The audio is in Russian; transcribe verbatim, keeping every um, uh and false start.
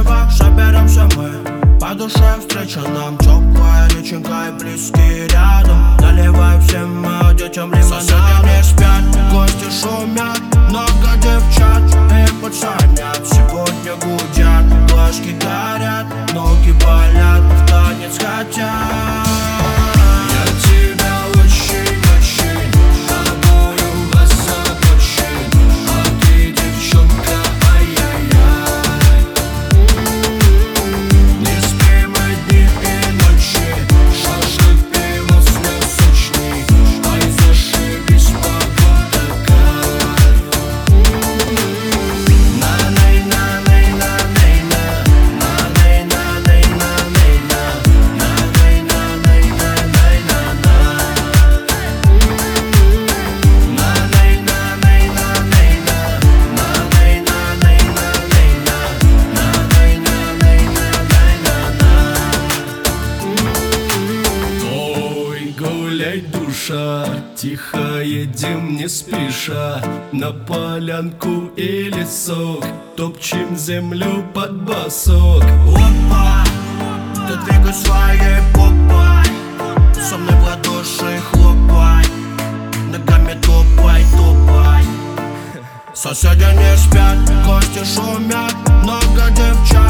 дерево, соберемся мы. По душе встреча нам теплая реченька и близкие рядом. Наливай всем моим детям лимонад. Соседи не спят, гости шумят, много девчат и пацанят. Сегодня гудят, глазки горят, ноги болят, в танец хотят. Душа, тихо едем не спеша на полянку и лесок, топчем землю под босок. Опа, ты двигай своей попой, со мной в ладоши хлопай, ногами топай, топай. Соседи не спят, гости шумят, много девчат